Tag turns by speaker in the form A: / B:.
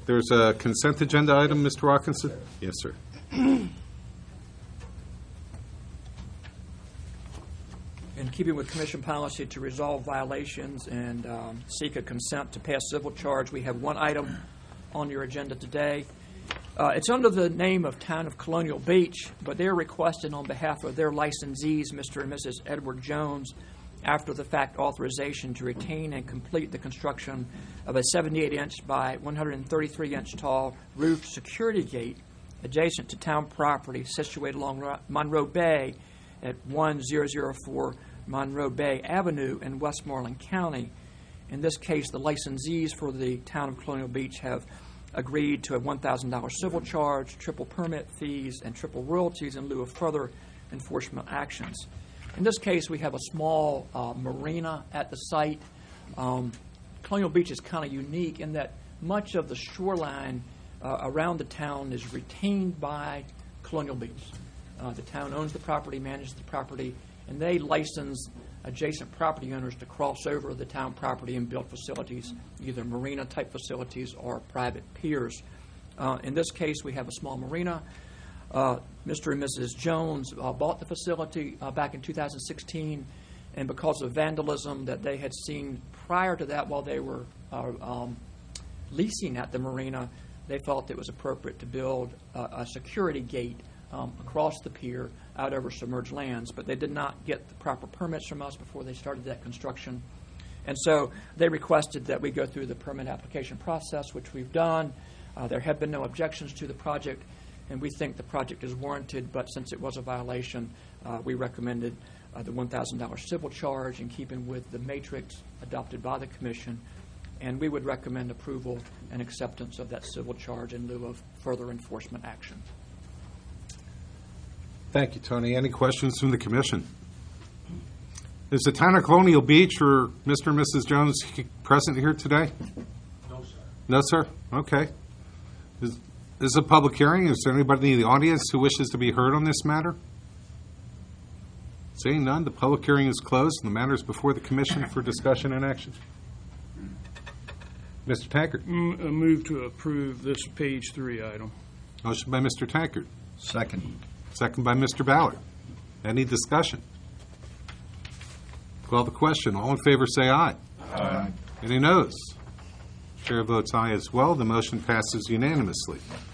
A: There's a consent agenda item, Mr. Watkinson? Yes, sir.
B: In keeping with Commission policy to resolve violations and seek a consent to pass civil charge, we have one item on your agenda today. It's under the name of Town of Colonial Beach, but they're requesting on behalf of their licensees, Mr. and Mrs. Edward Jones, after-the-fact authorization to retain and complete the construction of a 78-inch by 133-inch tall roofed security gate adjacent to town property situated along Monroe Bay at 1004 Monroe Bay Avenue in Westmoreland County. In this case, the licensees for the Town of Colonial Beach have agreed to a $1,000 civil charge, triple permit fees, and triple royalties in lieu of further enforcement actions. In this case, we have a small marina at the site. Colonial Beach is kind of unique in that much of the shoreline around the town is retained by Colonial Beach. The town owns the property, manages the property, and they license adjacent property owners to cross over the town property and build facilities, either marina-type facilities or private piers. In this case, we have a small marina. Mr. and Mrs. Jones bought the facility back in 2016, and because of vandalism that they had seen prior to that while they were leasing at the marina, they felt it was appropriate to build a security gate across the pier out over submerged lands, but they did not get the proper permits from us before they started that construction. And so they requested that we go through the permit application process, which we've done. There have been no objections to the project, and we think the project is warranted, but since it was a violation, we recommended the $1,000 civil charge in keeping with the matrix adopted by the Commission, and we would recommend approval and acceptance of that civil charge in lieu of further enforcement action.
A: Thank you, Tony. Any questions from the Commission? Is the Town of Colonial Beach or Mr. and Mrs. Jones present here today?
C: No, sir.
A: No, sir? Okay. This is a public hearing. Is there anybody in the audience who wishes to be heard on this matter? Seeing none, the public hearing is closed and the matter is before the Commission for discussion and action. Mr. Tankard.
D: Move to approve this page 3 item.
A: Motion by Mr. Tankard.
C: Second.
A: Second by Mr. Ballard. Any discussion? Call the question. All in favor say aye.
C: Aye.
A: Any noes? Chair votes aye as well. The motion passes unanimously.